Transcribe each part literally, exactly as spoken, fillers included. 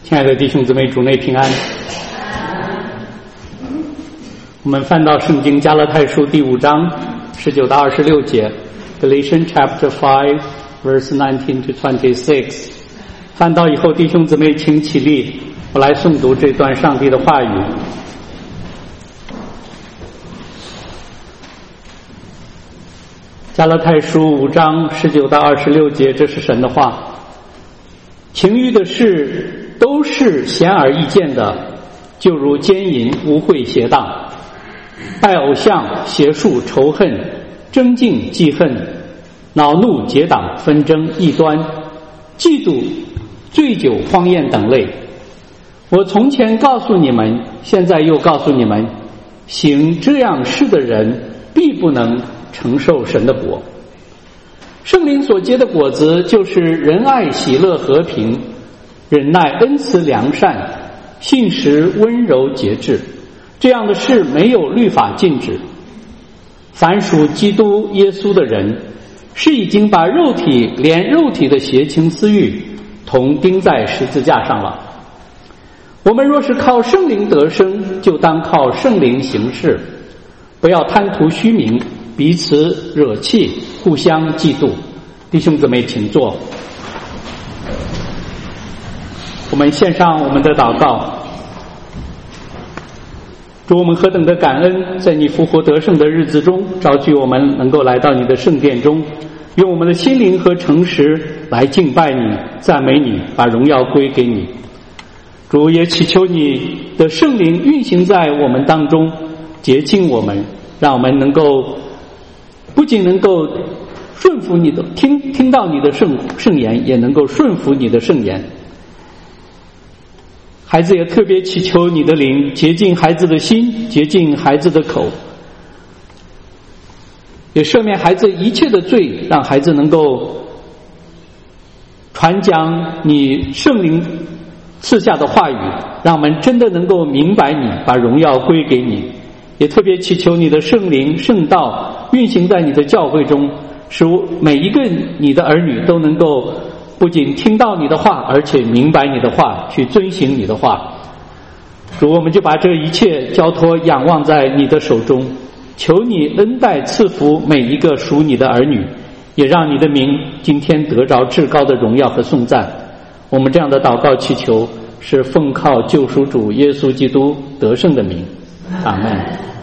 亲爱的弟兄姊妹，主内平安。我们翻到圣经加拉太书第五章十九到二十六节 Galatians chapter five verse nineteen to twenty-six。 翻到以后，弟兄姊妹请起立，我来诵读这段上帝的话语。加拉太书五章十九到二十六节，这是神的话。情欲的事都是显而易见的，就如奸淫、污秽、邪荡、拜偶像、邪术、仇恨、争竞、记恨、恼怒、结党、纷争、异端、嫉妒、醉酒、荒宴等类。我从前告诉你们，现在又告诉你们，行这样事的人必不能承受神的国。圣灵所结的果子就是仁爱、喜乐、和平、忍耐、恩慈、良善、信实、温柔、节制。这样的事没有律法禁止。凡属基督耶稣的人，是已经把肉体连肉体的邪情私欲同钉在十字架上了。我们若是靠圣灵得生，就当靠圣灵行事，不要贪图虚名，彼此惹气，互相嫉妒。弟兄姊妹请坐。我们献上我们的祷告。主，我们何等的感恩，在你复活得胜的日子中，召集我们能够来到你的圣殿中，用我们的心灵和诚实来敬拜你、赞美你，把荣耀归给你。主，也祈求你的圣灵运行在我们当中，洁净我们，让我们能够不仅能够顺服你的听听到你的圣圣言，也能够顺服你的圣言。孩子也特别祈求你的灵洁净孩子的心，洁净孩子的口，也赦免孩子一切的罪，让孩子能够传讲你圣灵赐下的话语，让我们真的能够明白你，把荣耀归给你。也特别祈求你的圣灵圣道运行在你的教会中，使每一个你的儿女都能够不仅听到你的话，而且明白你的话，去遵行你的话。主，我们就把这一切交托仰望在你的手中，求你恩待赐福每一个属你的儿女，也让你的名今天得着至高的荣耀和颂赞。我们这样的祷告祈求，是奉靠救赎主耶稣基督得胜的名。阿们。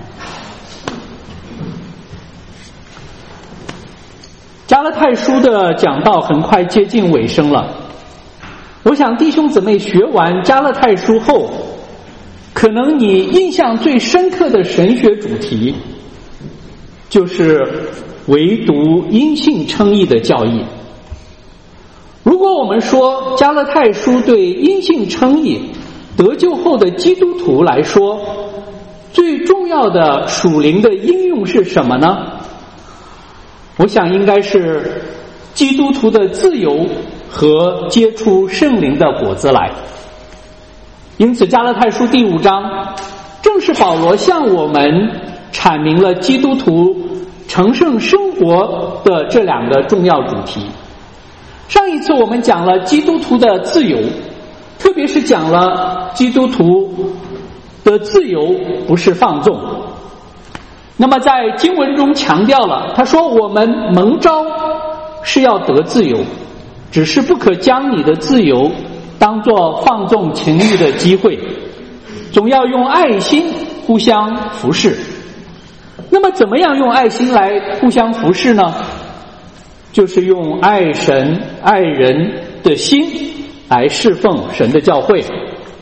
加拉太书的讲道很快接近尾声了，我想弟兄姊妹学完加拉太书后，可能你印象最深刻的神学主题就是唯独因信称义的教义。如果我们说加拉太书对因信称义得救后的基督徒来说，最重要的属灵的应用是什么呢？我想应该是基督徒的自由和结出圣灵的果子来。因此加拉太书第五章正是保罗向我们阐明了基督徒成圣生活的这两个重要主题。上一次我们讲了基督徒的自由，特别是讲了基督徒的自由不是放纵。那么在经文中强调了，他说我们蒙召是要得自由，只是不可将你的自由当作放纵情欲的机会，总要用爱心互相服侍。那么怎么样用爱心来互相服侍呢？就是用爱神爱人的心来侍奉神的教会。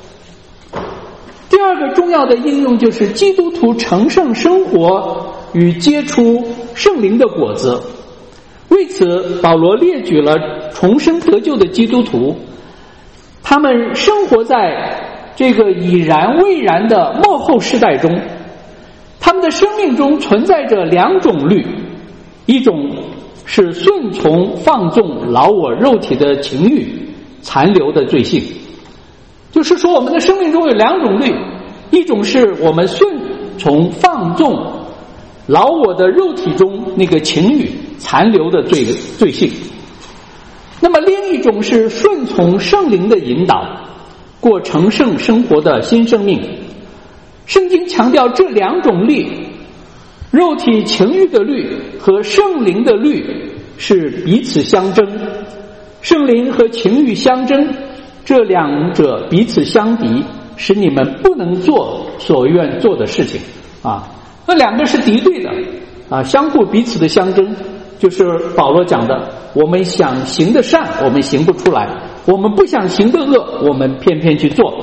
第二个重要的应用就是基督徒成圣生活与结出圣灵的果子。为此保罗列举了重生得救的基督徒，他们生活在这个已然未然的末后世代中，他们的生命中存在着两种律，一种是顺从放纵老我肉体的情欲残留的罪性，就是说我们的生命中有两种律，一种是我们顺从放纵老我的肉体中那个情欲残留的罪罪性，那么另一种是顺从圣灵的引导， 过成圣生活的新生命。圣经强调这两种律，肉体情欲的律和圣灵的律是彼此相争，圣灵和情欲相争，这两者彼此相敌，使你们不能做所愿做的事情啊。那两个是敌对的啊，相互彼此的相争，就是保罗讲的，我们想行的善我们行不出来，我们不想行的恶我们偏偏去做。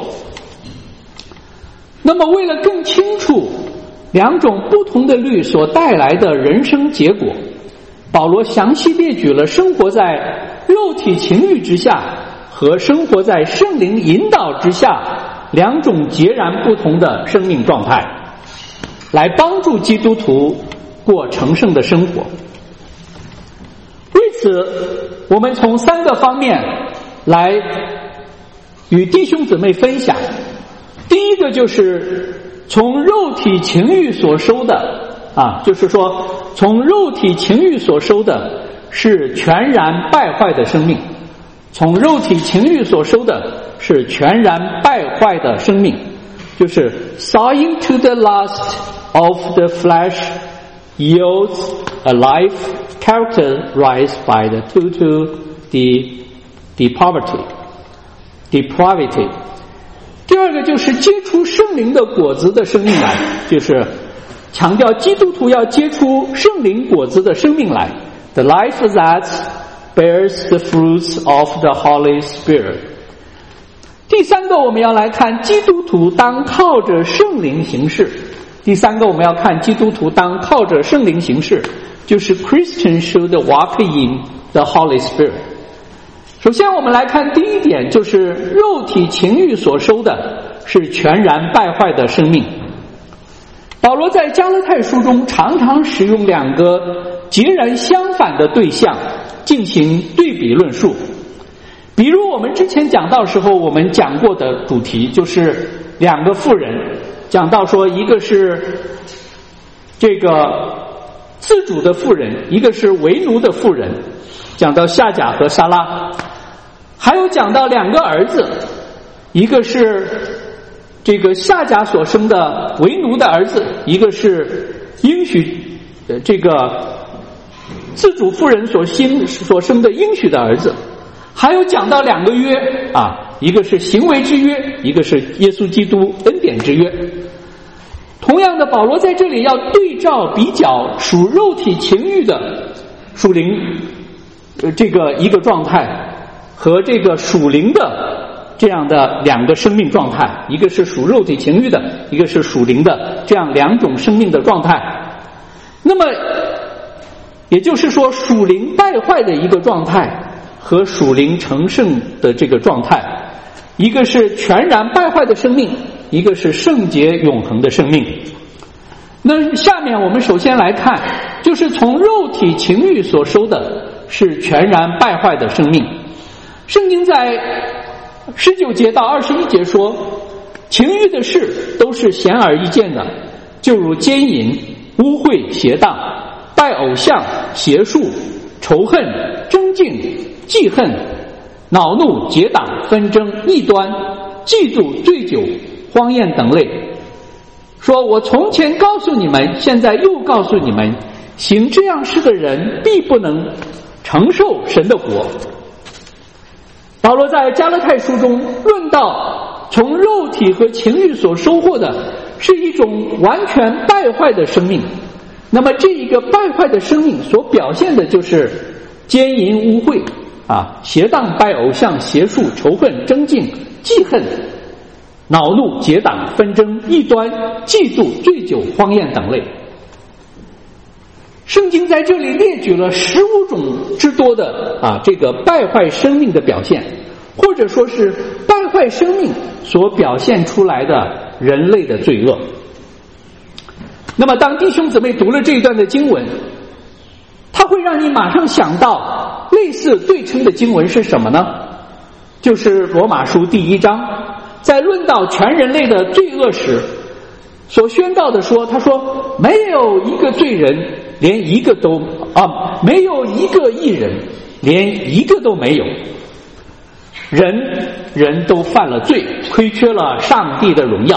那么为了更清楚两种不同的律所带来的人生结果，保罗详细列举了生活在肉体情欲之下和生活在圣灵引导之下两种截然不同的生命状态，来帮助基督徒过成圣的生活。为此，我们从三个方面来与弟兄姊妹分享。第一个就是从肉体情欲所收的啊，就是说从肉体情欲所收的是全然败坏的生命，从肉体情欲所收的是全然败坏的生命，就是 sowing to the lust of the flesh yields a life characterized by the total de, depravity depravity。第二个就是结出圣灵的果子的生命来，就是强调基督徒要结出圣灵果子的生命来 The life that bears the fruits of the Holy Spirit。 第三个我们要来看基督徒当靠着圣灵行事。第三个我们要看基督徒当靠着圣灵行事，就是 Christians should walk in the Holy Spirit。首先我们来看第一点，就是肉体情欲所收的是全然败坏的生命。保罗在加拉太书中常常使用两个截然相反的对象进行对比论述。比如我们之前讲到时候我们讲过的主题，就是两个妇人，讲到说一个是这个自主的妇人，一个是为奴的妇人，讲到夏甲和撒拉。还有讲到两个儿子，一个是这个夏甲所生的为奴的儿子，一个是应许这个自主妇人所生所生的应许的儿子。还有讲到两个约啊，一个是行为之约，一个是耶稣基督恩典之约。同样的，保罗在这里要对照比较属肉体情欲的属灵呃这个一个状态和这个属灵的这样的两个生命状态，一个是属肉体情欲的，一个是属灵的，这样两种生命的状态。那么也就是说，属灵败坏的一个状态和属灵成圣的这个状态，一个是全然败坏的生命，一个是圣洁永恒的生命。那下面我们首先来看，就是从肉体情欲所收的是全然败坏的生命。圣经在十九节到二十一节说，情欲的事都是显而易见的，就如奸淫、污秽、邪荡、拜偶像、邪术、仇恨、争竞、记恨、恼怒、结党、纷争、异端、嫉妒、醉酒、荒宴等类。说我从前告诉你们，现在又告诉你们，行这样事的人必不能承受神的国。保罗在加拉太书中论到，从肉体和情欲所收获的是一种完全败坏的生命。那么这一个败坏的生命所表现的就是奸淫、污秽啊、邪荡、拜偶像、邪术、仇恨、争竞、记恨、恼怒、结党、纷争、异端、嫉妒、醉酒、荒宴等类。圣经在这里列举了十五种之多的啊这个败坏生命的表现，或者说是败坏生命所表现出来的人类的罪恶。那么当弟兄姊妹读了这一段的经文，它会让你马上想到类似对称的经文是什么呢？就是罗马书第一章，在论到全人类的罪恶时所宣告的说，他说没有一个罪人，连一个都啊，没有一个义人，连一个都没有。 人人都犯了罪，亏缺了上帝的荣耀。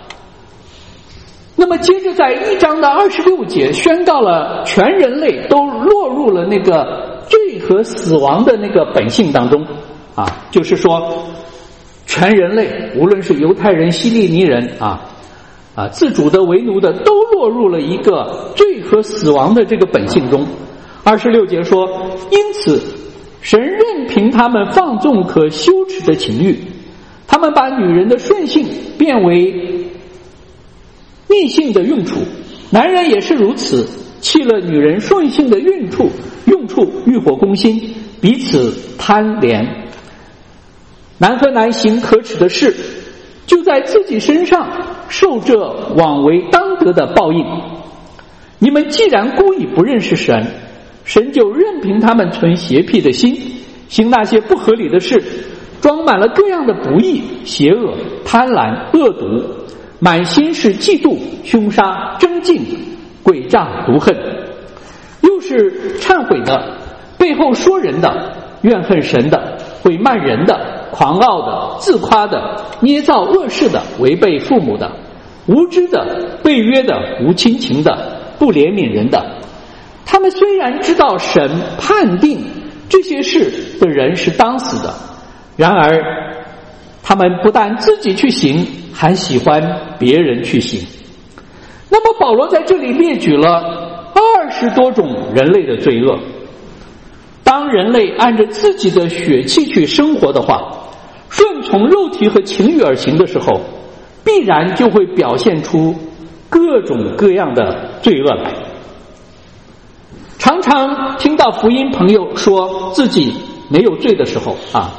那么接着在一章的二十六节宣告了全人类都落入了那个罪和死亡的那个本性当中啊，就是说全人类无论是犹太人、希利尼人啊啊自主的、为奴的，都落入了一个罪和死亡的这个本性中。二十六节说，因此神任凭他们放纵可羞耻的情欲，他们把女人的顺性变为逆性的用处，男人也是如此，弃了女人顺性的用处，用处欲火攻心，彼此贪恋。男和男行可耻的事，就在自己身上受这枉为当得的报应。你们既然故意不认识神，神就任凭他们存邪僻的心，行那些不合理的事，装满了各样的不义、邪恶、贪婪、恶毒，满心是嫉妒、凶杀、争竞、诡诈、毒恨，又是忏悔的，背后说人的，怨恨神的，毁慢人的，狂傲的，自夸的，捏造恶事的，违背父母的，无知的，背约的，无亲情的，不怜悯人的。他们虽然知道神判定这些事的人是当死的，然而他们不但自己去行，还喜欢别人去行。那么保罗在这里列举了二十多种人类的罪恶。当人类按着自己的血气去生活的话，顺从肉体和情欲而行的时候，必然就会表现出各种各样的罪恶来。常常听到福音朋友说自己没有罪的时候啊，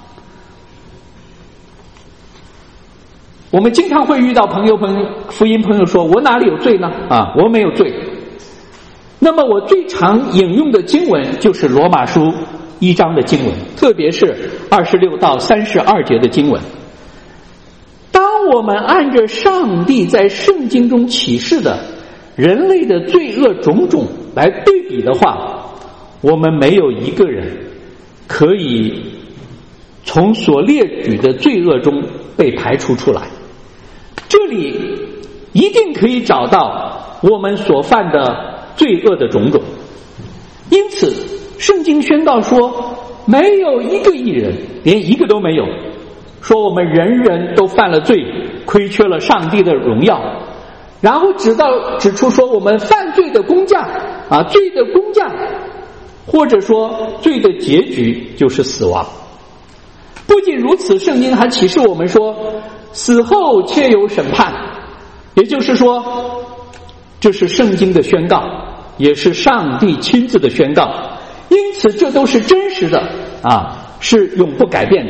我们经常会遇到朋友朋友福音朋友说，我哪里有罪呢？啊，我没有罪。那么我最常引用的经文就是罗马书一章的经文，特别是二十六到三十二节的经文。当我们按着上帝在圣经中启示的人类的罪恶种种来对比的话，我们没有一个人可以从所列举的罪恶中被排除出来。这里一定可以找到我们所犯的罪恶的种种。因此圣经宣告说，没有一个义人，连一个都没有，说我们人人都犯了罪，亏缺了上帝的荣耀。然后指到指出说，我们犯罪的工价啊，罪的工价，或者说罪的结局就是死亡。不仅如此，圣经还启示我们说，死后且有审判，也就是说，这是圣经的宣告，也是上帝亲自的宣告，因此这都是真实的啊，是永不改变的。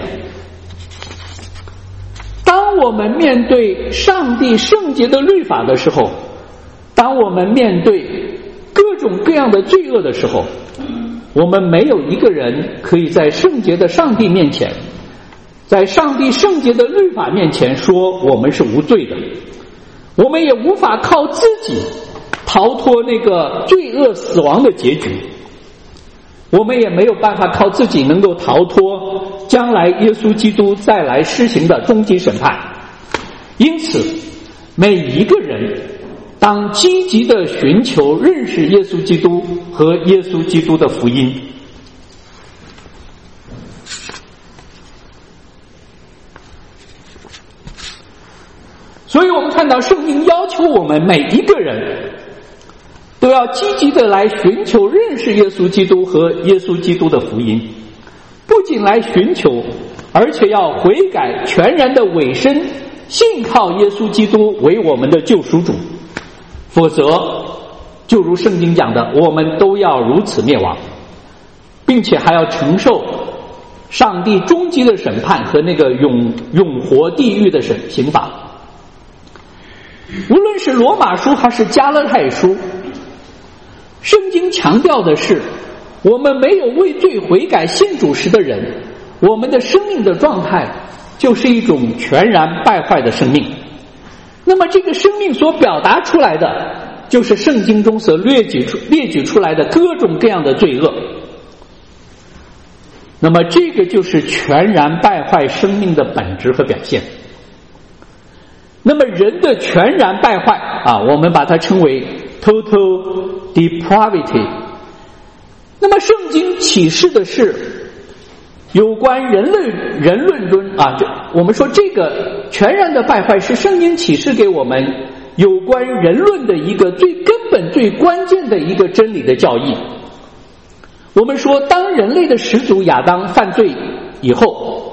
当我们面对上帝圣洁的律法的时候，当我们面对各种各样的罪恶的时候，我们没有一个人可以在圣洁的上帝面前，在上帝圣洁的律法面前说我们是无罪的。我们也无法靠自己逃脱那个罪恶死亡的结局，我们也没有办法靠自己能够逃脱将来耶稣基督再来施行的终极审判。因此每一个人当积极地寻求认识耶稣基督和耶稣基督的福音。所以我们看到圣经要求我们每一个人都要积极地来寻求认识耶稣基督和耶稣基督的福音，不仅来寻求，而且要悔改，全然的委身，信靠耶稣基督为我们的救赎主，否则就如圣经讲的，我们都要如此灭亡，并且还要承受上帝终极的审判和那个永永活地狱的审刑罚。无论是罗马书还是加拉太书，圣经强调的是，我们没有为罪悔改信主时的人，我们的生命的状态就是一种全然败坏的生命。那么这个生命所表达出来的，就是圣经中所列举出列举出来的各种各样的罪恶。 那么这个就是全然败坏生命的本质和表现。那么人的全然败坏啊，我们把它称为 total depravity。那么圣经启示的是有关人类人论中啊，这我们说这个全然的败坏是圣经启示给我们有关人论的一个最根本最关键的一个真理的教义。我们说当人类的始祖亚当犯罪以后，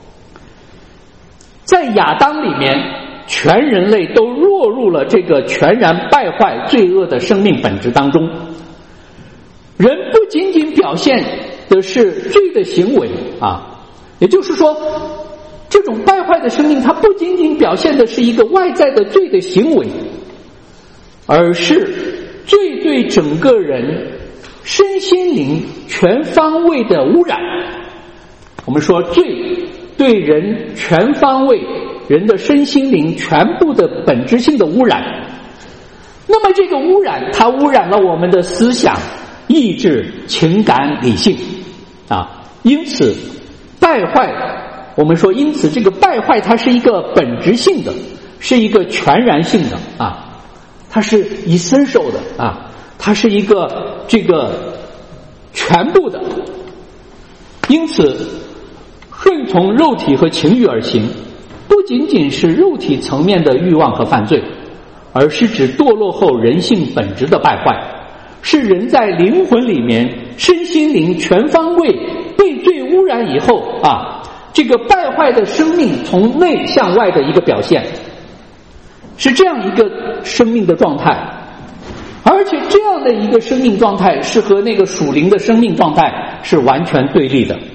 在亚当里面全人类都落入了这个全然败坏罪恶的生命本质当中。人不仅仅表现的是罪的行为啊，也就是说这种败坏的生命它不仅仅表现的是一个外在的罪的行为，而是罪对整个人身心灵全方位的污染。我们说罪对人全方位人的身心灵全部的本质性的污染。那么这个污染它污染了我们的思想、意志、情感、理性啊，因此败坏，我们说因此这个败坏它是一个本质性的，是一个全然性的啊，它是 essential 的啊，它是一个这个全部的。因此顺从肉体和情欲而行不仅仅是肉体层面的欲望和犯罪，而是指堕落后人性本质的败坏，是人在灵魂里面身心灵全方位被罪污染以后啊，这个败坏的生命从内向外的一个表现，是这样一个生命的状态。而且这样的一个生命状态是和那个属灵的生命状态是完全对立的。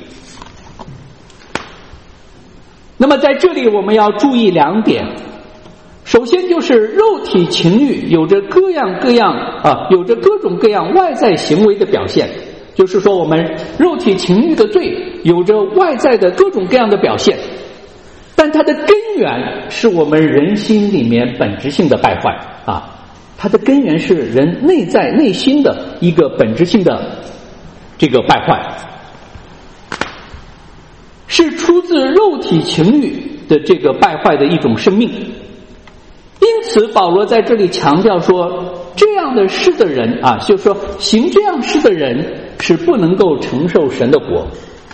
那么在这里我们要注意两点，首先就是肉体情欲有着各样各样啊，有着各种各样外在行为的表现，就是说我们肉体情欲的罪有着外在的各种各样的表现，但它的根源是我们人心里面本质性的败坏啊，它的根源是人内在内心的一个本质性的这个败坏，是出自肉体情欲的这个败坏的一种生命。因此保罗在这里强调说，这样的事的人啊，就是说行这样事的人是不能够承受神的国。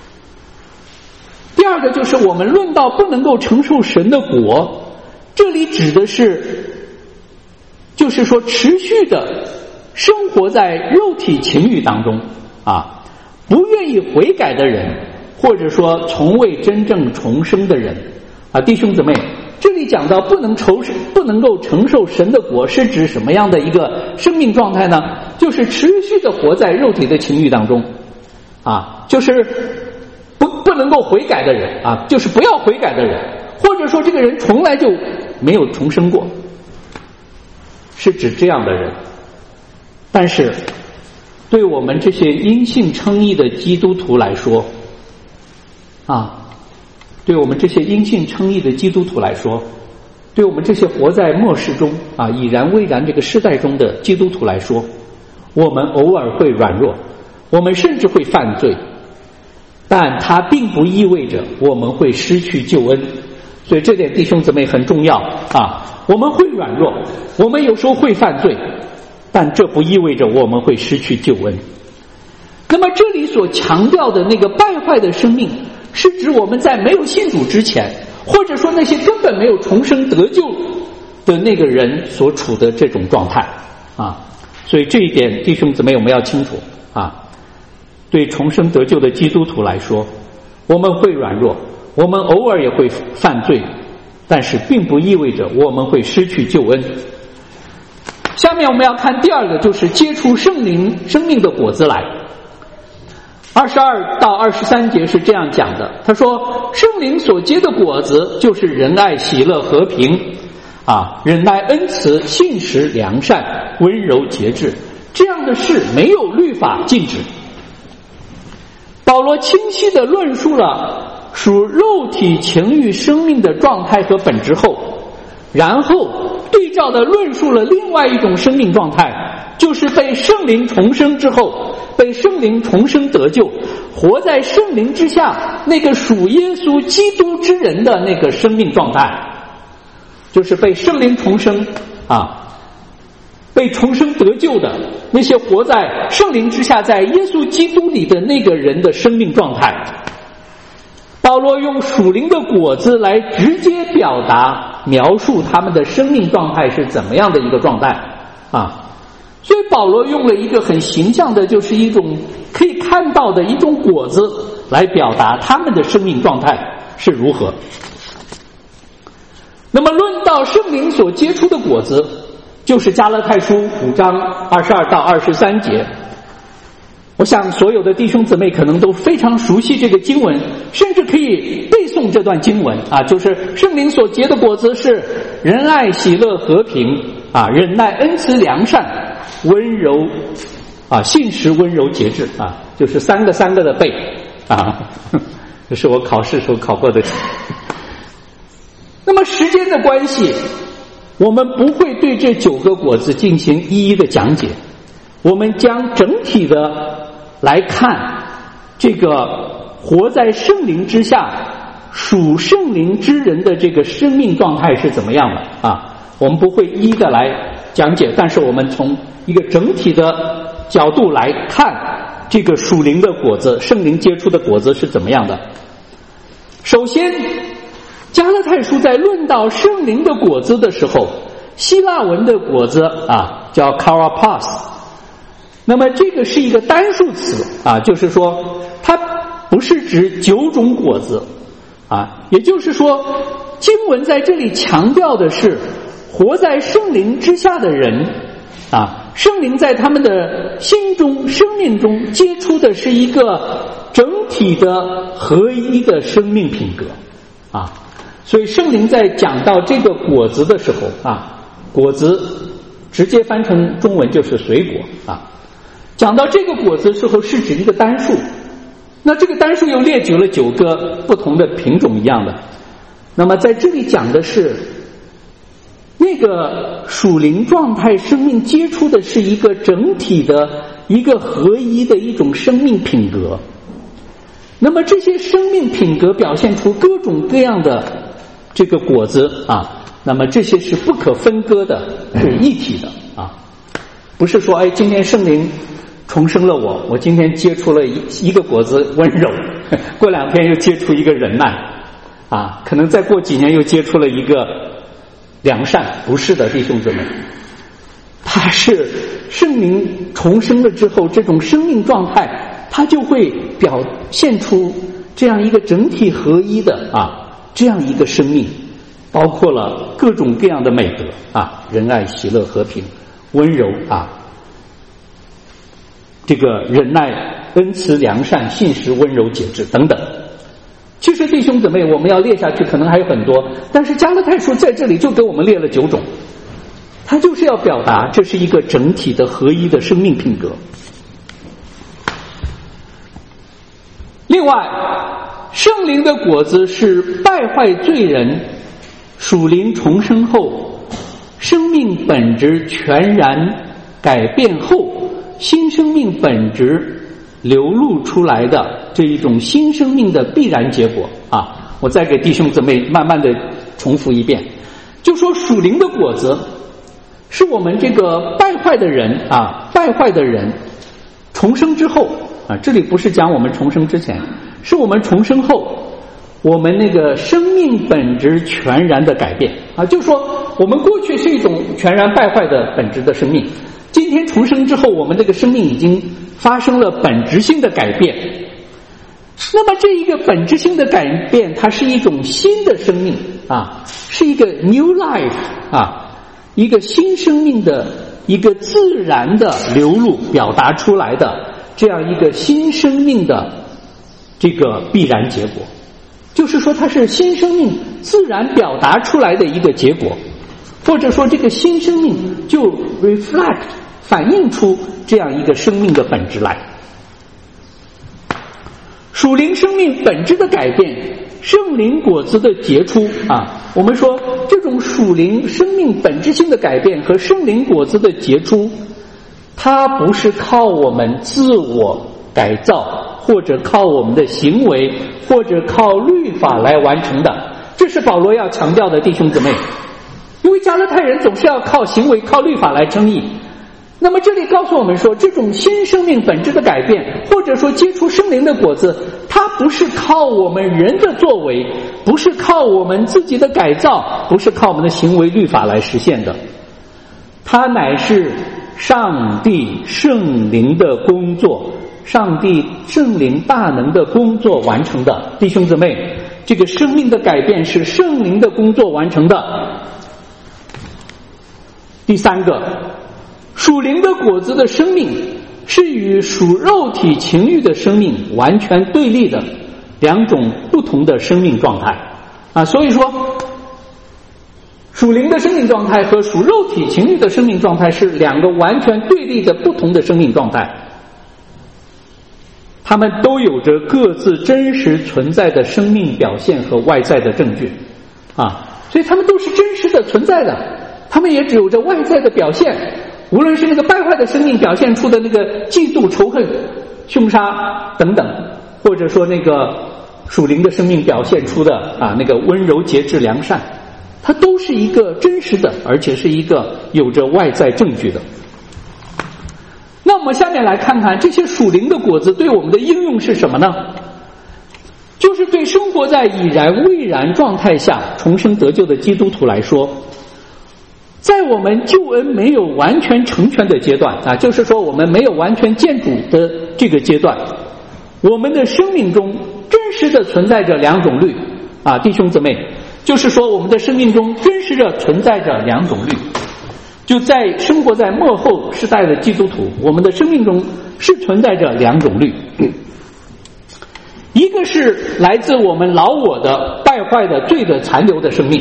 第二个就是我们论到不能够承受神的国，这里指的是就是说持续的生活在肉体情欲当中啊，不愿意悔改的人，或者说从未真正重生的人啊，弟兄姊妹，这里讲到不能承不能够承受神的国，是指什么样的一个生命状态呢？就是持续的活在肉体的情欲当中啊，就是不不能够悔改的人啊，就是不要悔改的人，或者说这个人从来就没有重生过，是指这样的人。但是对我们这些因信称义的基督徒来说啊，对我们这些因信称义的基督徒来说，对我们这些活在末世中啊已然未然这个世代中的基督徒来说，我们偶尔会软弱，我们甚至会犯罪，但它并不意味着我们会失去救恩。所以这点弟兄姊妹很重要啊，我们会软弱，我们有时候会犯罪，但这不意味着我们会失去救恩。那么这里所强调的那个败坏的生命，是指我们在没有信主之前，或者说那些根本没有重生得救的那个人所处的这种状态啊。所以这一点弟兄姊妹我们要清楚啊，对重生得救的基督徒来说，我们会软弱，我们偶尔也会犯罪，但是并不意味着我们会失去救恩。下面我们要看第二个，就是结出圣灵生命的果子来。二十二到二十三节是这样讲的，他说圣灵所结的果子就是仁爱、喜乐、和平啊，忍耐、恩慈、信实、良善、温柔、节制，这样的事没有律法禁止。保罗清晰地论述了属肉体情欲生命的状态和本质后，然后对照的论述了另外一种生命状态，就是被圣灵重生之后，被圣灵重生得救，活在圣灵之下那个属耶稣基督之人的那个生命状态，就是被圣灵重生啊，被重生得救的那些活在圣灵之下在耶稣基督里的那个人的生命状态。保罗用属灵的果子来直接表达描述他们的生命状态是怎么样的一个状态啊，所以保罗用了一个很形象的，就是一种可以看到的一种果子来表达他们的生命状态是如何。那么论到圣灵所结出的果子，就是加拉太书五章二十二到二十三节。我想所有的弟兄姊妹可能都非常熟悉这个经文，甚至可以背诵这段经文啊，就是圣灵所结的果子是仁爱、喜乐、和平啊，忍耐、恩慈、良善、温柔啊，信实、温柔、节制啊，就是三个三个的背啊，这是我考试时候考过的。那么时间的关系，我们不会对这九个果子进行一一的讲解，我们将整体的来看这个活在圣灵之下属圣灵之人的这个生命状态是怎么样的啊？我们不会一一的来讲解，但是我们从一个整体的角度来看这个属灵的果子，圣灵结出的果子是怎么样的。首先加拉太书在论到圣灵的果子的时候，希腊文的果子啊叫 karapos， 那么这个是一个单数词啊，就是说它不是指九种果子啊，也就是说经文在这里强调的是活在圣灵之下的人啊，圣灵在他们的心中生命中结出的是一个整体的合一的生命品格啊。所以圣灵在讲到这个果子的时候啊，果子直接翻成中文就是水果啊，讲到这个果子的时候是指一个单数，那这个单数又列举了九个不同的品种一样的。那么在这里讲的是那个属灵状态生命接触的是一个整体的一个合一的一种生命品格，那么这些生命品格表现出各种各样的这个果子啊，那么这些是不可分割的，是一体的啊，不是说哎，今天圣灵重生了我，我今天接触了一一个果子温柔，过两天又接触一个忍耐啊，可能再过几年又接触了一个良善，不是的，弟兄姊妹，它是圣灵重生了之后，这种生命状态，它就会表现出这样一个整体合一的啊。这样一个生命包括了各种各样的美德啊，仁爱、喜乐、和平、温柔啊，这个忍耐、恩慈、良善、信实、温柔、节制等等。其实弟兄姊妹，我们要列下去可能还有很多，但是加拉太书在这里就给我们列了九种，它就是要表达这是一个整体的合一的生命品格。另外圣灵的果子是败坏罪人属灵重生后生命本质全然改变后新生命本质流露出来的这一种新生命的必然结果啊！我再给弟兄姊妹慢慢的重复一遍，就说属灵的果子是我们这个败坏的人啊，败坏的人重生之后啊，这里不是讲我们重生之前，是我们重生后我们那个生命本质全然的改变啊，就说我们过去是一种全然败坏的本质的生命，今天重生之后我们这个生命已经发生了本质性的改变。那么这一个本质性的改变，它是一种新的生命啊，是一个 new life 啊，一个新生命的一个自然的流露表达出来的这样一个新生命的这个必然结果，就是说它是新生命自然表达出来的一个结果，或者说这个新生命就 reflect 反映出这样一个生命的本质来。属灵生命本质的改变，圣灵果子的结出啊，我们说这种种属灵生命本质性的改变和圣灵果子的结出，它不是靠我们自我改造，或者靠我们的行为，或者靠律法来完成的。这是保罗要强调的，弟兄姊妹。因为加拉太人总是要靠行为、靠律法来称义。那么这里告诉我们说，这种新生命本质的改变，或者说结出圣灵的果子，它不是靠我们人的作为，不是靠我们自己的改造，不是靠我们的行为律法来实现的，它乃是上帝圣灵的工作，上帝圣灵大能的工作完成的。弟兄姊妹，这个生命的改变是圣灵的工作完成的。第三个，属灵的果子的生命是与属肉体情欲的生命完全对立的两种不同的生命状态啊，所以说属灵的生命状态和属肉体情欲的生命状态是两个完全对立的不同的生命状态，它们都有着各自真实存在的生命表现和外在的证据啊，所以它们都是真实的存在的，它们也只有着外在的表现。无论是那个败坏的生命表现出的那个嫉妒、仇恨、凶杀等等，或者说那个属灵的生命表现出的啊那个温柔、节制、良善，它都是一个真实的，而且是一个有着外在证据的。那我们下面来看看这些属灵的果子对我们的应用是什么呢？就是对生活在已然未然状态下重生得救的基督徒来说，在我们救恩没有完全成全的阶段啊，就是说我们没有完全见主的这个阶段，我们的生命中真实的存在着两种律啊，弟兄姊妹，就是说我们的生命中真实的存在着两种律。就在生活在末后世代的基督徒，我们的生命中是存在着两种律，一个是来自我们老我的败坏的罪的残留的生命，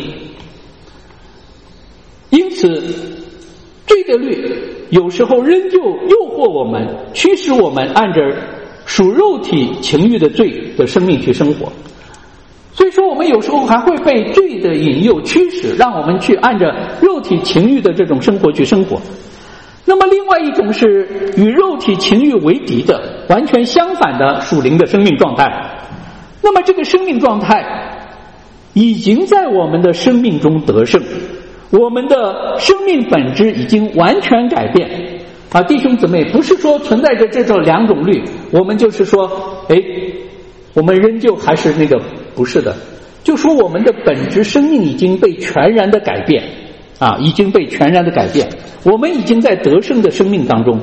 因此罪的律有时候仍旧诱惑我们，驱使我们按着属肉体情欲的罪的生命去生活。所以说我们有时候还会被罪的引诱驱使，让我们去按着肉体情欲的这种生活去生活。那么另外一种是与肉体情欲为敌的完全相反的属灵的生命状态，那么这个生命状态已经在我们的生命中得胜，我们的生命本质已经完全改变啊，弟兄姊妹，不是说存在着这种两种律，我们就是说哎，我们仍旧还是那个，不是的，就说我们的本质生命已经被全然的改变啊，已经被全然的改变，我们已经在得胜的生命当中。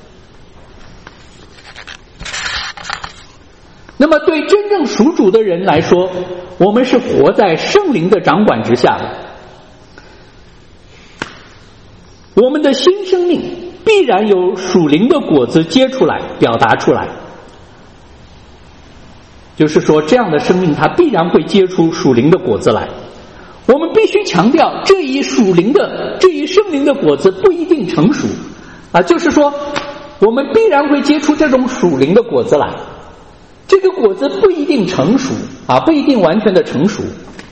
那么对真正属主的人来说，我们是活在圣灵的掌管之下的，我们的新生命必然有属灵的果子结出来表达出来，就是说这样的生命它必然会结出属灵的果子来。我们必须强调，这一属灵的这一圣灵的果子不一定成熟啊，就是说我们必然会结出这种属灵的果子来，这个果子不一定成熟啊，不一定完全的成熟，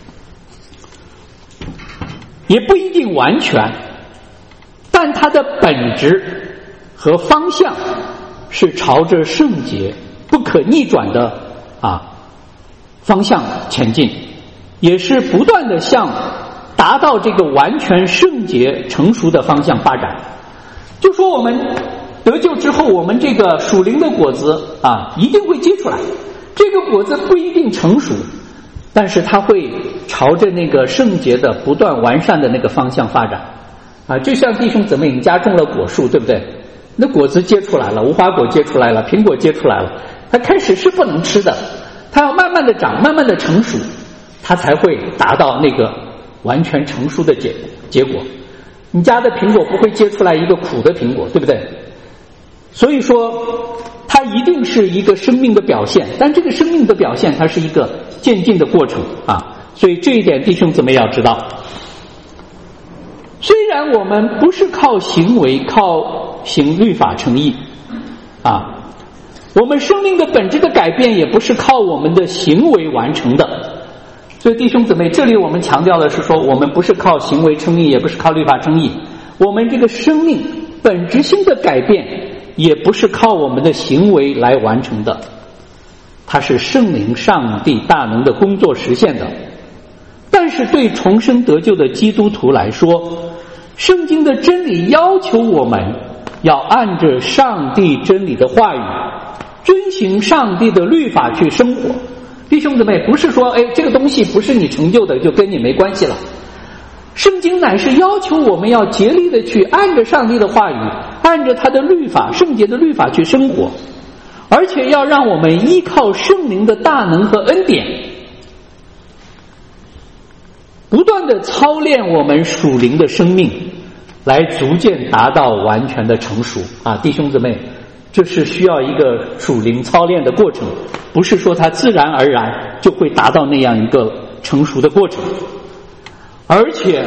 也不一定完全，但它的本质和方向是朝着圣洁不可逆转的啊方向前进，也是不断的向达到这个完全圣洁成熟的方向发展。就说我们得救之后，我们这个属灵的果子啊一定会结出来，这个果子不一定成熟，但是它会朝着那个圣洁的不断完善的那个方向发展啊，就像弟兄姊妹，你家种了果树，对不对？那果子结出来了，无花果结出来了，苹果结出来了，它开始是不能吃的，它要慢慢的长，慢慢的成熟，它才会达到那个完全成熟的结结果。你家的苹果不会结出来一个苦的苹果，对不对？所以说它一定是一个生命的表现，但这个生命的表现它是一个渐进的过程啊，所以这一点弟兄姊妹要知道。虽然我们不是靠行为靠行律法成义啊，我们生命的本质的改变也不是靠我们的行为完成的， 所以弟兄姊妹，这里我们强调的是说，我们不是靠行为称义，也不是靠律法称义，我们这个生命本质性的改变也不是靠我们的行为来完成的，它是圣灵上帝大能的工作实现的。但是对重生得救的基督徒来说，圣经的真理要求我们要按着上帝真理的话语，遵行上帝的律法去生活。弟兄姊妹，不是说哎，这个东西不是你成就的就跟你没关系了，圣经乃是要求我们要竭力的去按着上帝的话语，按着他的律法，圣洁的律法去生活，而且要让我们依靠圣灵的大能和恩典，不断的操练我们属灵的生命，来逐渐达到完全的成熟啊！弟兄姊妹，这是需要一个属灵操练的过程，不是说它自然而然就会达到那样一个成熟的过程。而且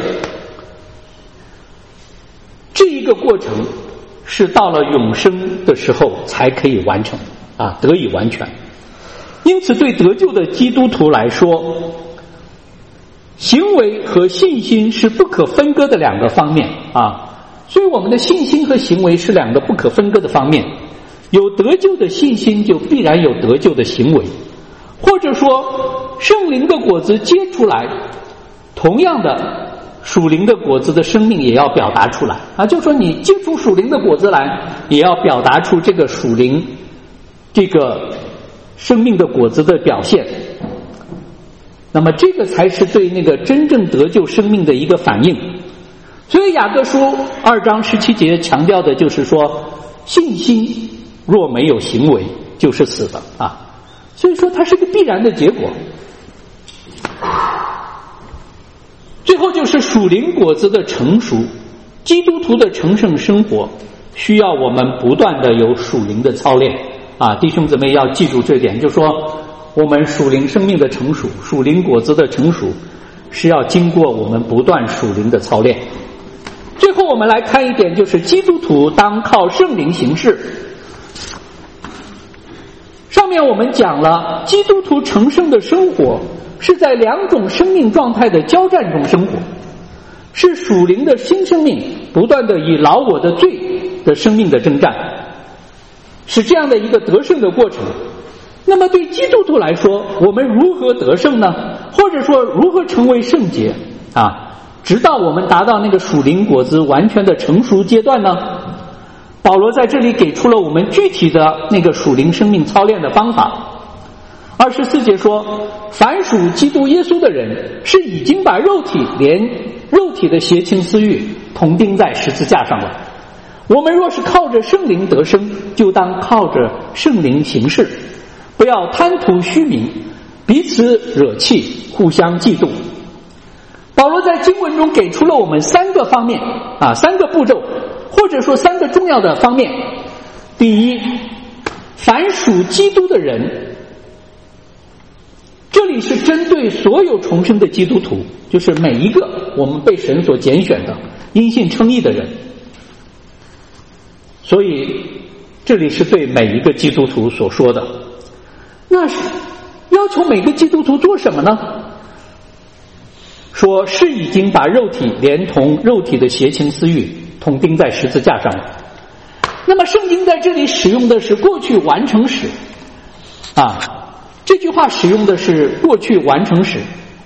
这一个过程是到了永生的时候才可以完成啊，得以完全。因此对得救的基督徒来说，行为和信心是不可分割的两个方面啊，所以我们的信心和行为是两个不可分割的方面。有得救的信心，就必然有得救的行为，或者说圣灵的果子结出来，同样的属灵的果子的生命也要表达出来啊，就说你结出属灵的果子来，也要表达出这个属灵这个生命的果子的表现。那么这个才是对那个真正得救生命的一个反应。所以雅各书二章十七节强调的就是说，信心若没有行为就是死的啊，所以说它是个必然的结果。最后就是属灵果子的成熟，基督徒的成圣生活需要我们不断的有属灵的操练啊，弟兄姊妹要记住这点，就是说我们属灵生命的成熟，属灵果子的成熟是要经过我们不断属灵的操练。最后我们来看一点，就是基督徒当靠圣灵行事。上面我们讲了，基督徒成圣的生活是在两种生命状态的交战中生活，是属灵的新生命不断的与老我的罪的生命的征战，是这样的一个得胜的过程。那么对基督徒来说，我们如何得胜呢？或者说如何成为圣洁啊？直到我们达到那个属灵果子完全的成熟阶段呢？保罗在这里给出了我们具体的那个属灵生命操练的方法。二十四节说，凡属基督耶稣的人，是已经把肉体连肉体的邪情私欲同钉在十字架上了。我们若是靠着圣灵得生，就当靠着圣灵行事，不要贪图虚名，彼此惹气，互相嫉妒。保罗在经文中给出了我们三个方面啊，三个步骤，或者说三个重要的方面。第一，凡属基督的人，这里是针对所有重生的基督徒，就是每一个我们被神所拣选的因信称义的人。所以这里是对每一个基督徒所说的。那是要求每个基督徒做什么呢？说是已经把肉体连同肉体的邪情私欲同钉在十字架上了。那么圣经在这里使用的是过去完成时啊，这句话使用的是过去完成时，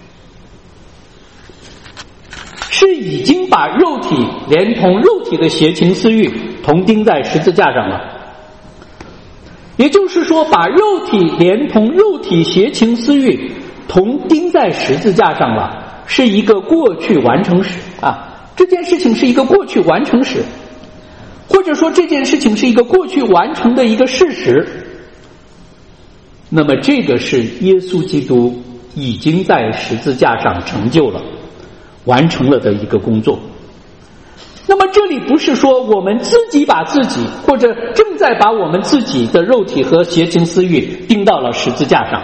是已经把肉体连同肉体的邪情私欲同钉在十字架上了。也就是说，把肉体连同肉体邪情私欲同钉在十字架上了，是一个过去完成时啊，这件事情是一个过去完成时，或者说这件事情是一个过去完成的一个事实。那么这个是耶稣基督已经在十字架上成就了、完成了的一个工作。那么这里不是说我们自己把自己，或者正在把我们自己的肉体和邪情私欲钉到了十字架上。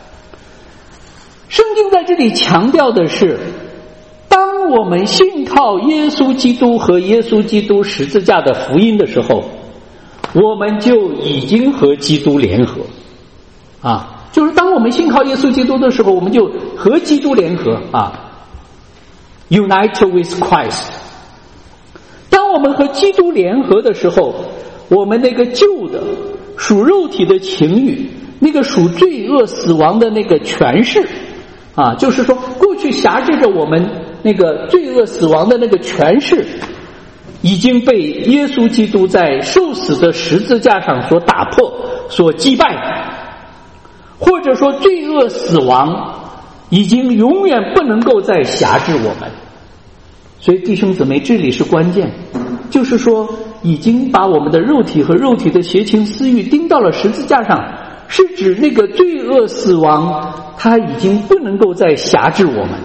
圣经在这里强调的是，当我们信靠耶稣基督和耶稣基督十字架的福音的时候，我们就已经和基督联合啊， 就是当我们信靠耶稣基督的时候，我们就和基督联合啊 ，unite with Christ。当我们和基督联合的时候，我们那个旧的属肉体的情欲，那个属罪恶死亡的那个权势啊，就是说过去辖制着我们那个罪恶死亡的那个权势，已经被耶稣基督在受死的十字架上所打破、所击败。或者说罪恶死亡已经永远不能够再辖制我们。所以弟兄姊妹，这里是关键，就是说已经把我们的肉体和肉体的邪情私欲钉到了十字架上，是指那个罪恶死亡它已经不能够再辖制我们，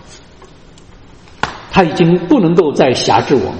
它已经不能够再辖制我们。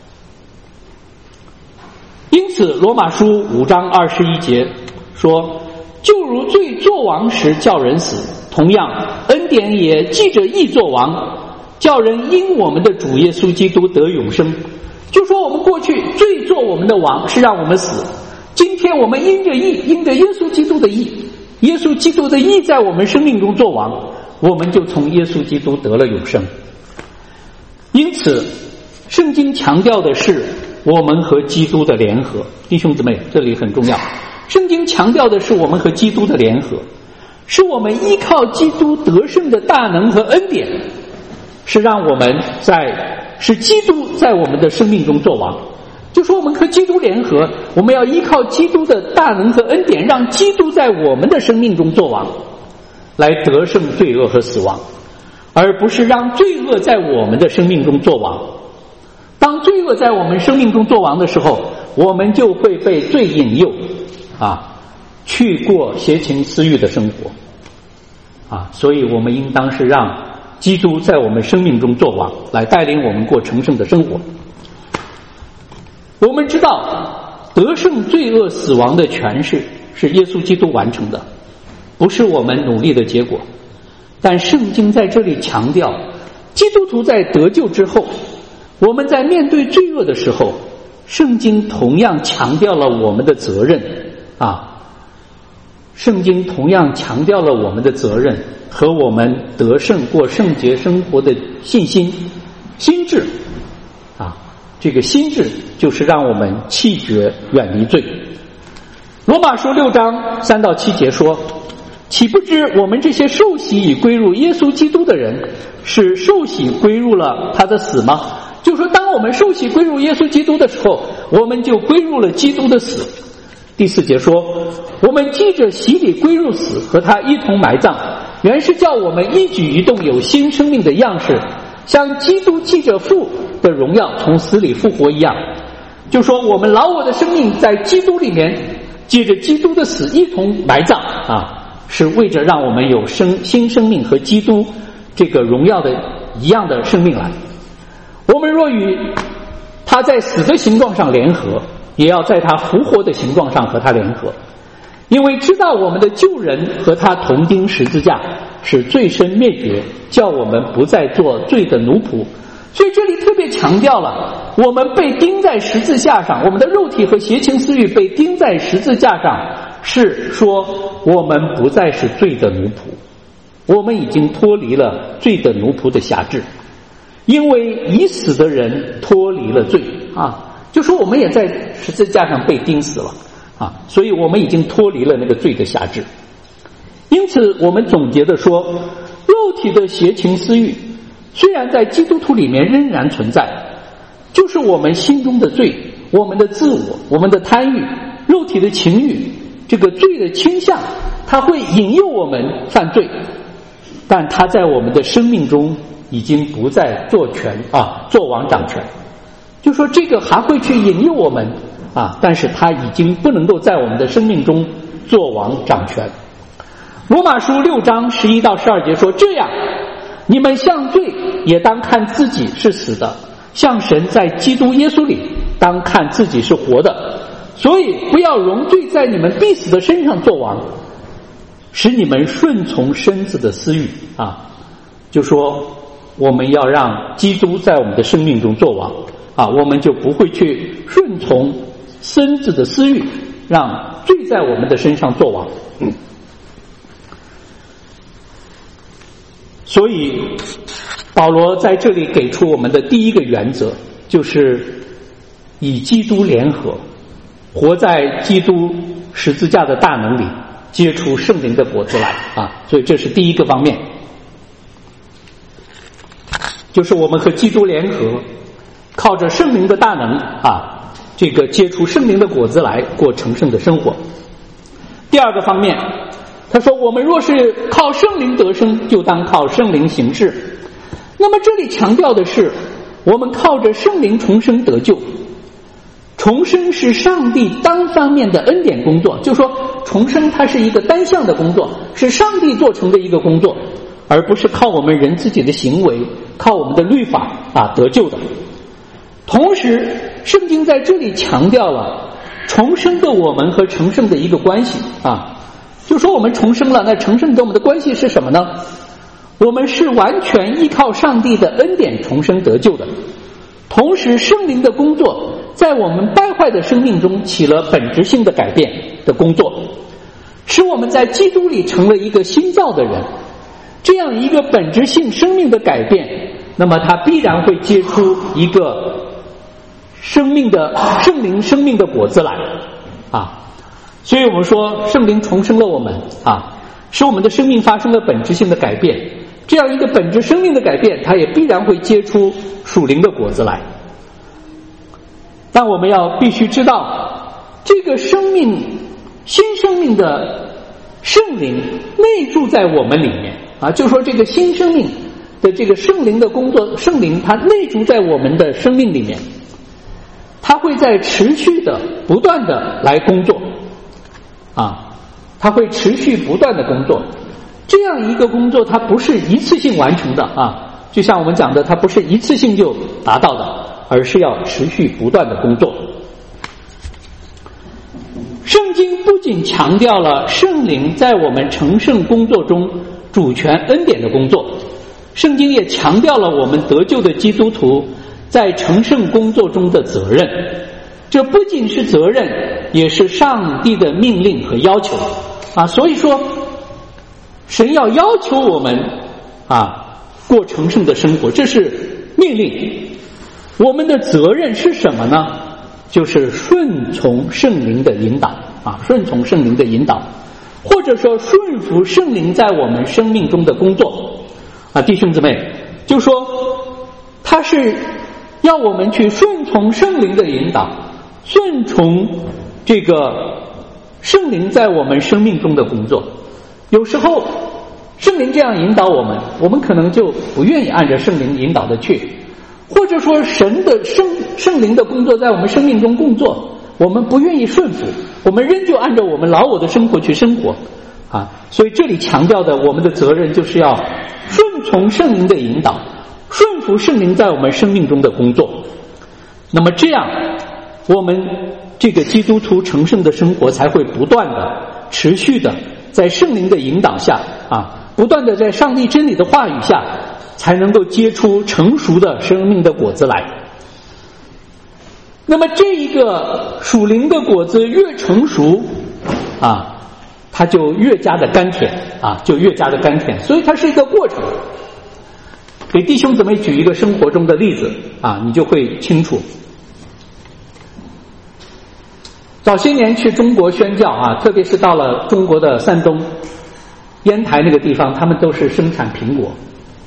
因此罗马书五章二十一节说，就如罪作王时叫人死，同样恩典也记着义作王，叫人因我们的主耶稣基督得永生。就说我们过去罪做我们的王是让我们死，今天我们因着义，因着耶稣基督的义，耶稣基督的义在我们生命中作王，我们就从耶稣基督得了永生。因此圣经强调的是我们和基督的联合。弟兄姊妹，这里很重要，圣经强调的是我们和基督的联合，是我们依靠基督得胜的大能和恩典，是让我们在使基督在我们的生命中作王。就说我们和基督联合，我们要依靠基督的大能和恩典，让基督在我们的生命中作王，来得胜罪恶和死亡，而不是让罪恶在我们的生命中作王。当罪恶在我们生命中作王的时候，我们就会被罪引诱啊，去过邪情私欲的生活啊，所以我们应当是让基督在我们生命中作王，来带领我们过成圣的生活。我们知道得胜罪恶死亡的权势是耶稣基督完成的，不是我们努力的结果。但圣经在这里强调，基督徒在得救之后，我们在面对罪恶的时候，圣经同样强调了我们的责任啊，圣经同样强调了我们的责任和我们得胜过圣洁生活的信心心智啊，这个心智就是让我们弃绝远离罪。罗马书六章三到七节说，岂不知我们这些受洗已归入耶稣基督的人，是受洗归入了他的死吗？就说当我们受洗归入耶稣基督的时候，我们就归入了基督的死。第四节说，我们记着洗礼归入死，和他一同埋葬，原是叫我们一举一动有新生命的样式，像基督记着父的荣耀从死里复活一样。就说我们老我的生命在基督里面，借着基督的死一同埋葬啊，是为着让我们有生新生命和基督这个荣耀的一样的生命来。我们若与他在死的形状上联合，也要在他复活的形状上和他联合，因为知道我们的旧人和他同钉十字架，使罪身灭绝，叫我们不再做罪的奴仆。所以这里特别强调了，我们被钉在十字架上，我们的肉体和邪情私欲被钉在十字架上，是说我们不再是罪的奴仆，我们已经脱离了罪的奴仆的辖制，因为已死的人脱离了罪啊，就说我们也在十字架上被钉死了啊，所以我们已经脱离了那个罪的辖制。因此我们总结的说，肉体的邪情私欲虽然在基督徒里面仍然存在，就是我们心中的罪，我们的自我，我们的贪欲，肉体的情欲，这个罪的倾向，它会引诱我们犯罪，但它在我们的生命中已经不再做权啊，做王掌权。就说这个还会去引诱我们啊，但是它已经不能够在我们的生命中做王掌权。罗马书六章十一到十二节说，这样你们向罪也当看自己是死的，向神在基督耶稣里当看自己是活的，所以不要容罪在你们必死的身上做王，使你们顺从身子的私欲啊，就说我们要让基督在我们的生命中做王啊，我们就不会去顺从身子的私欲，让罪在我们的身上做王。嗯， 所以保罗在这里给出我们的第一个原则，就是以基督联合，活在基督十字架的大能里，结出圣灵的果子来啊！所以这是第一个方面，就是我们和基督联合，靠着圣灵的大能啊，这个结出圣灵的果子来，过成圣的生活。第二个方面，他说我们若是靠圣灵得生，就当靠圣灵行事。那么这里强调的是我们靠着圣灵重生得救。重生是上帝单方面的恩典工作，就是说重生它是一个单向的工作，是上帝做成的一个工作，而不是靠我们人自己的行为，靠我们的律法啊得救的。同时圣经在这里强调了重生的我们和成圣的一个关系啊，就说我们重生了，那成圣跟我们的关系是什么呢？我们是完全依靠上帝的恩典重生得救的，同时圣灵的工作在我们败坏的生命中起了本质性的改变的工作，使我们在基督里成了一个新造的人。这样一个本质性生命的改变，那么它必然会结出一个生命的圣灵生命的果子来啊。所以我们说圣灵重生了我们啊，使我们的生命发生了本质性的改变。这样一个本质生命的改变，它也必然会结出属灵的果子来。但我们要必须知道，这个生命新生命的圣灵内住在我们里面啊，就说这个新生命的这个圣灵的工作，圣灵它内住在我们的生命里面，它会在持续的不断的来工作啊，它会持续不断的工作。这样一个工作它不是一次性完成的啊，就像我们讲的，它不是一次性就达到的，而是要持续不断的工作。圣经不仅强调了圣灵在我们成圣工作中主权恩典的工作，圣经也强调了我们得救的基督徒在成圣工作中的责任。这不仅是责任，也是上帝的命令和要求啊。所以说神要要求我们啊过成圣的生活，这是命令。我们的责任是什么呢？就是顺从圣灵的引导啊，顺从圣灵的引导，或者说顺服圣灵在我们生命中的工作啊。弟兄姊妹，就说他是要我们去顺从圣灵的引导，顺从这个圣灵在我们生命中的工作。有时候圣灵这样引导我们，我们可能就不愿意按着圣灵引导的去，或者说神的圣圣灵的工作在我们生命中工作，我们不愿意顺服，我们仍旧按照我们老我的生活去生活啊。所以这里强调的我们的责任就是要顺从圣灵的引导，顺服圣灵在我们生命中的工作。那么这样我们这个基督徒成圣的生活才会不断的持续的在圣灵的引导下啊，不断的在上帝真理的话语下，才能够结出成熟的生命的果子来。那么这一个属灵的果子越成熟啊，它就越加的甘甜啊，就越加的甘甜。所以它是一个过程。给弟兄姊妹举一个生活中的例子啊，你就会清楚。早些年去中国宣教啊，特别是到了中国的山东烟台那个地方，他们都是生产苹果。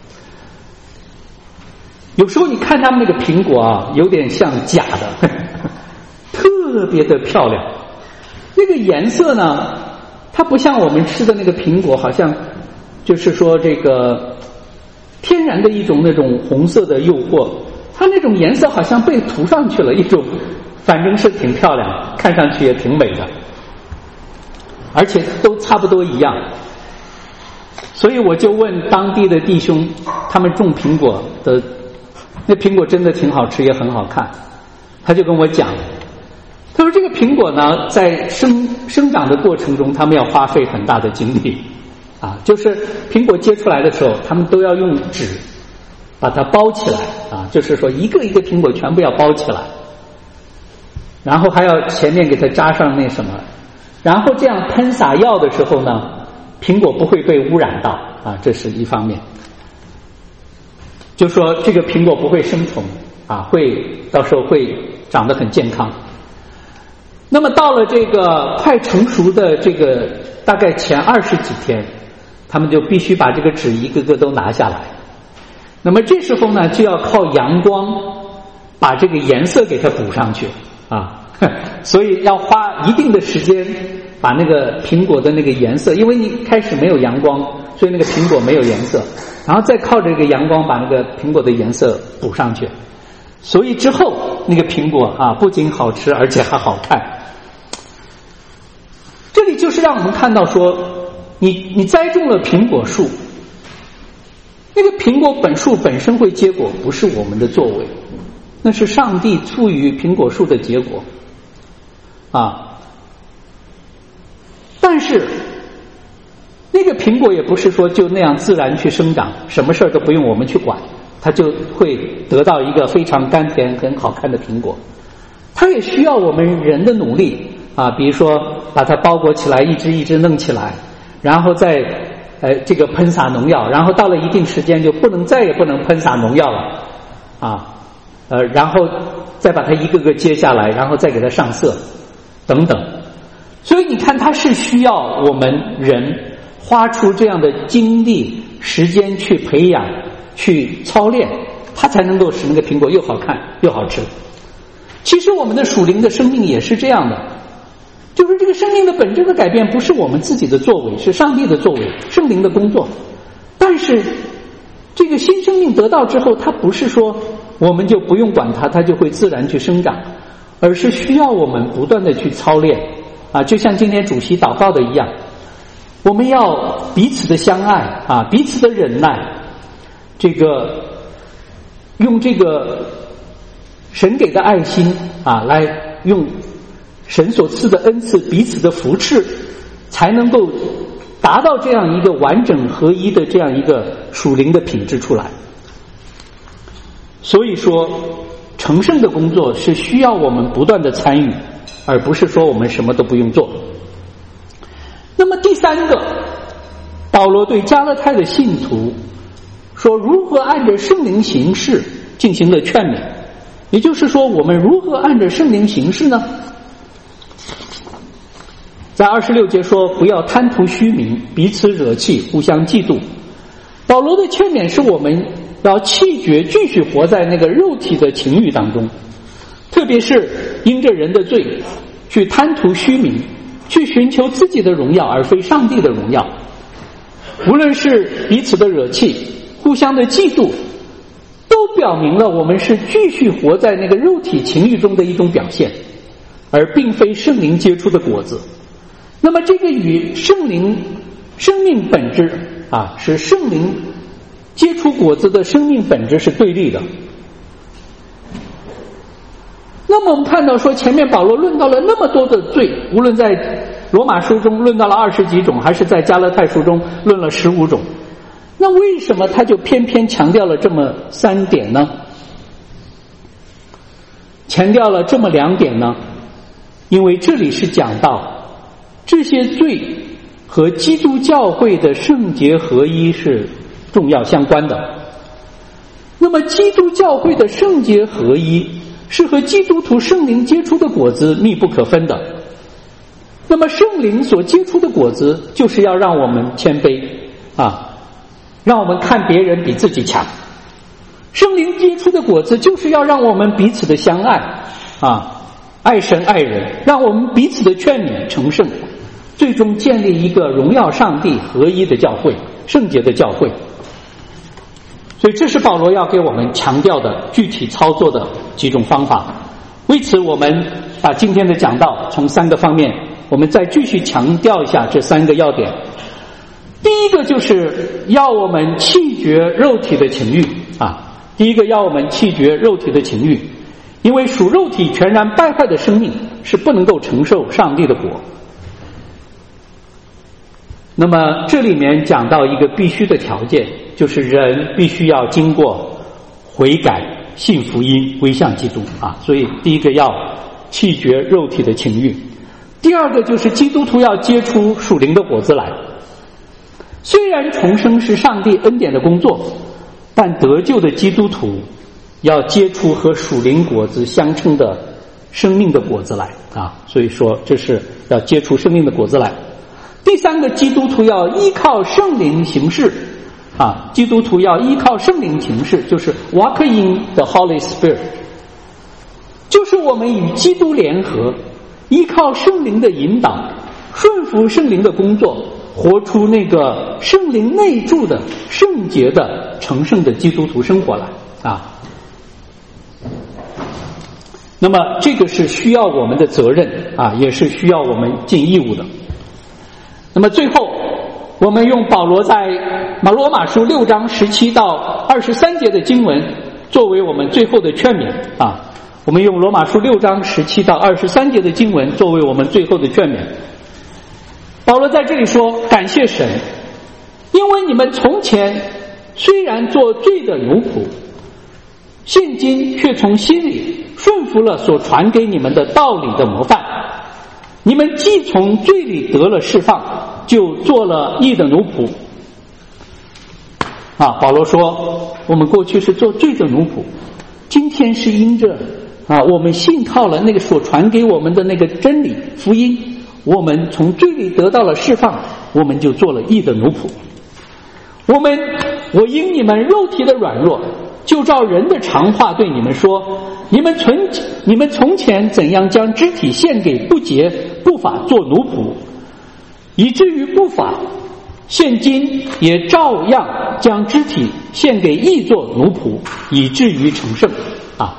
有时候你看他们那个苹果啊，有点像假的，呵呵特别的漂亮。那个颜色呢，它不像我们吃的那个苹果，好像就是说这个天然的一种那种红色的诱惑，它那种颜色好像被涂上去了一种，反正是挺漂亮，看上去也挺美的，而且都差不多一样。所以我就问当地的弟兄，他们种苹果的，那苹果真的挺好吃，也很好看。他就跟我讲，他说这个苹果呢，在生生长的过程中，他们要花费很大的精力啊，就是苹果结出来的时候，他们都要用纸把它包起来啊，就是说一个一个苹果全部要包起来，然后还要前面给它扎上那什么，然后这样喷洒药的时候呢，苹果不会被污染到啊，这是一方面。 就说这个苹果不会生虫啊，会到时候会长得很健康。那么到了这个快成熟的这个大概前二十几天，他们就必须把这个籽一个个都拿下来。那么这时候呢，就要靠阳光把这个颜色给它补上去啊，所以要花一定的时间把那个苹果的那个颜色，因为你开始没有阳光，所以那个苹果没有颜色，然后再靠这个阳光把那个苹果的颜色补上去，所以之后那个苹果啊不仅好吃，而且还好看。这里就是让我们看到说，你你栽种了苹果树，那个苹果本树本身会结果，不是我们的作为，那是上帝赐予苹果树的结果啊。但是那个苹果也不是说就那样自然去生长，什么事儿都不用我们去管，它就会得到一个非常甘甜很好看的苹果。它也需要我们人的努力啊，比如说把它包裹起来，一只一只弄起来，然后再呃这个喷洒农药，然后到了一定时间就不能再也不能喷洒农药了啊，呃然后再把它一个个接下来，然后再给它上色等等。所以你看，它是需要我们人花出这样的精力时间去培养去操练，它才能够使那个苹果又好看又好吃。其实我们的属灵的生命也是这样的，就是这个生命的本质的改变不是我们自己的作为，是上帝的作为，圣灵的工作。但是这个新生命得到之后，它不是说我们就不用管它，它就会自然去生长，而是需要我们不断的去操练啊，就像今天主席祷告的一样，我们要彼此的相爱啊，彼此的忍耐，这个用这个神给的爱心啊，来用神所赐的恩赐彼此的扶持，才能够达到这样一个完整合一的这样一个属灵的品质出来。所以说成圣的工作是需要我们不断的参与，而不是说我们什么都不用做。那么第三个，保罗对加拉太的信徒说如何按着圣灵行事进行了劝勉，也就是说我们如何按着圣灵行事呢？在二十六节说不要贪图虚名，彼此惹气，互相嫉妒。保罗的劝勉是我们要弃绝继续活在那个肉体的情欲当中，特别是因着人的罪去贪图虚名，去寻求自己的荣耀而非上帝的荣耀。无论是彼此的惹气，互相的嫉妒，都表明了我们是继续活在那个肉体情欲中的一种表现，而并非圣灵结出的果子。那么这个与圣灵生命本质啊，是圣灵结出果子的生命本质是对立的。那么我们看到说，前面保罗论到了那么多的罪，无论在罗马书中论到了二十几种，还是在加拉太书中论了十五种，那为什么他就偏偏强调了这么三点呢？强调了这么两点呢？因为这里是讲到这些罪和基督教会的圣洁合一是重要相关的。那么基督教会的圣洁合一是和基督徒圣灵结出的果子密不可分的。那么圣灵所结出的果子就是要让我们谦卑啊，让我们看别人比自己强。圣灵结出的果子就是要让我们彼此的相爱啊，爱神爱人，让我们彼此的劝勉成圣，最终建立一个荣耀上帝合一的教会，圣洁的教会。所以这是保罗要给我们强调的具体操作的几种方法。为此我们把今天的讲道从三个方面，我们再继续强调一下这三个要点。第一个就是要我们弃绝肉体的情欲啊，第一个要我们弃绝肉体的情欲，因为属肉体全然败坏的生命是不能够承受上帝的国。那么这里面讲到一个必须的条件，就是人必须要经过悔改信福音归向基督啊，所以第一个要弃绝肉体的情欲。第二个就是基督徒要结出属灵的果子来。虽然重生是上帝恩典的工作， 但得救的基督徒要结出和属灵果子相称的生命的果子来啊，所以说这是要结出生命的果子来。第三个，基督徒要依靠圣灵行事啊，基督徒要依靠圣灵行事，就是 walk in the Holy Spirit， 就是我们与基督联合，依靠圣灵的引导，顺服圣灵的工作，活出那个圣灵内住的圣洁的成圣的基督徒生活来啊。那么这个是需要我们的责任啊，也是需要我们尽义务的。那么最后我们用保罗在马罗马书六章十七到二十三节的经文作为我们最后的劝勉啊，我们用罗马书六章十七到二十三节的经文作为我们最后的劝勉。保罗在这里说，感谢神，因为你们从前虽然做罪的奴仆，现今却从心里顺服了所传给你们的道理的模范。你们既从罪里得了释放，就做了义的奴仆。啊，保罗说，我们过去是做罪的奴仆，今天是因着啊，我们信靠了那个所传给我们的那个真理福音，我们从罪里得到了释放，我们就做了义的奴仆。我们我因你们肉体的软弱，就照人的常话对你们说，你们从你们从前怎样将肢体献给不洁不法做奴仆，以至于不法，现今也照样将肢体献给义做奴仆，以至于成圣啊！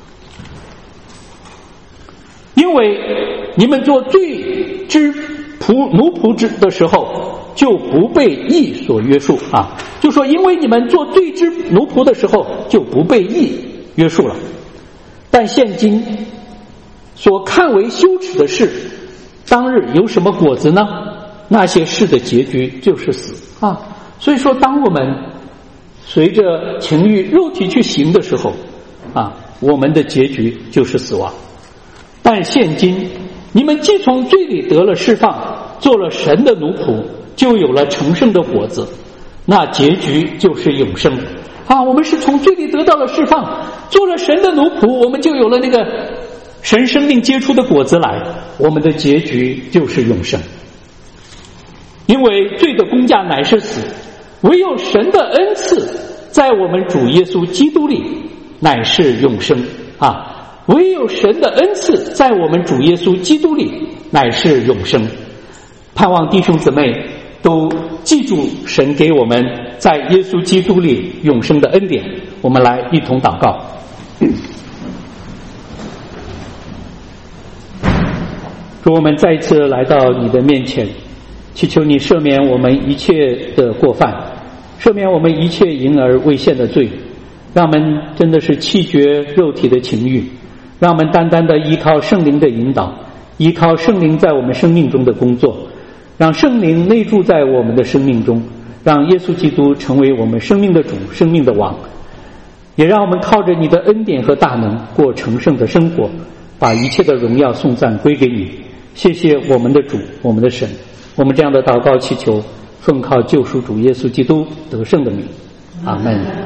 因为你们做罪之仆奴仆之的时候，就不被义所约束啊！就说因为你们做罪之奴仆的时候，就不被义约束了。但现今所看为羞耻的事，当日有什么果子呢？那些事的结局就是死啊！所以说，当我们随着情欲肉体去行的时候啊，我们的结局就是死亡。但现今你们既从罪里得了释放，做了神的奴仆，就有了成圣的果子，那结局就是永生啊！我们是从罪里得到了释放，做了神的奴仆，我们就有了那个神生命结出的果子来，我们的结局就是永生。因为罪的工价乃是死，唯有神的恩赐在我们主耶稣基督里乃是永生啊！唯有神的恩赐在我们主耶稣基督里乃是永生。盼望弟兄姊妹都记住神给我们在耶稣基督里永生的恩典。我们来一同祷告。主，我们再一次来到你的面前，祈求你赦免我们一切的过犯，赦免我们一切淫而未现的罪，让我们真的是弃绝肉体的情欲，让我们单单的依靠圣灵的引导，依靠圣灵在我们生命中的工作，让圣灵内住在我们的生命中，让耶稣基督成为我们生命的主，生命的王，也让我们靠着你的恩典和大能过成圣的生活，把一切的荣耀颂赞归给你。谢谢我们的主，我们的神。我们这样的祷告祈求，奉靠救赎主耶稣基督得胜的名，阿们。